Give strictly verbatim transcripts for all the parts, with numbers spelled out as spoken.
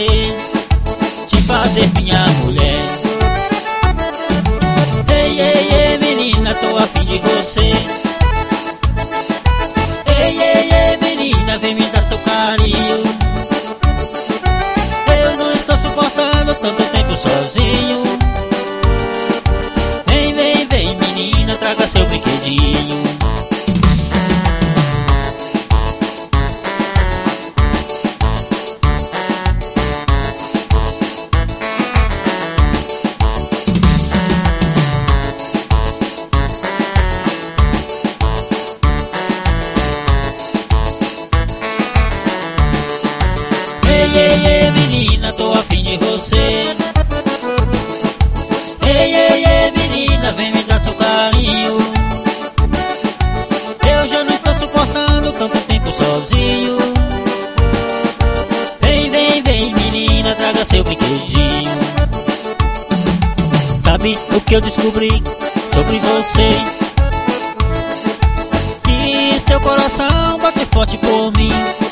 você, te fazer minha mulher. Ei, ei, ei, menina, tô afim de você. Ei, ei, ei, menina, vem me dar seu carinho. Eu não estou suportando tanto tempo sozinho. Vem, vem, vem, menina, traga seu brinquedinho. Ei, ei, ei, menina, tô afim de você. Ei, ei, ei, menina, vem me dar seu carinho. Eu já não estou suportando tanto tempo sozinho. Vem, vem, vem, menina, traga seu brinquedinho. Sabe o que eu descobri sobre você? Que seu coração bate forte por mim.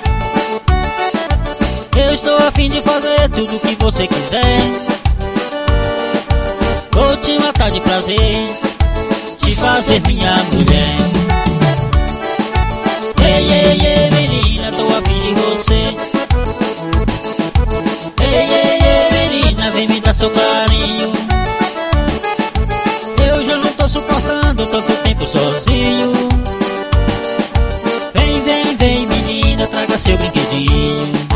Eu estou a fim de fazer tudo o que você quiser. Vou te matar de prazer, te fazer minha mulher. Ei, ei, ei, menina, tô a fim de você. Ei, ei, ei, menina, vem me dar seu carinho. Eu já não tô suportando tanto tempo sozinho. Vem, vem, vem, menina, traga seu brinquedinho.